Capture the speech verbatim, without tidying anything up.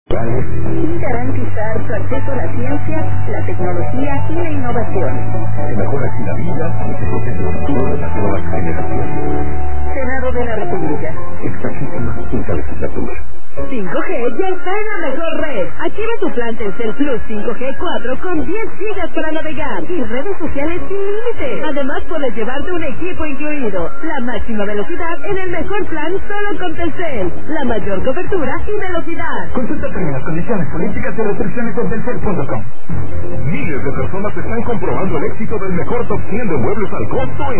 y garantizar su acceso a la ciencia, la tecnología y la innovación. Que mejora así la vida y que protege el futuro de las nuevas generaciones. Senado de la República. Sexagésima quinta legislatura. cinco G ya está en la mejor red. Activa tu plan Telcel Plus cinco G cuatro con diez gigas para navegar y redes sociales sin límite. Además puedes llevarte un equipo incluido. La máxima velocidad en el mejor plan solo con Telcel. La mayor cobertura y velocidad. Consulta términos, condiciones, políticas y restricciones en telcel punto com. Miles de personas están comprobando el éxito del mejor top cien de muebles al costo en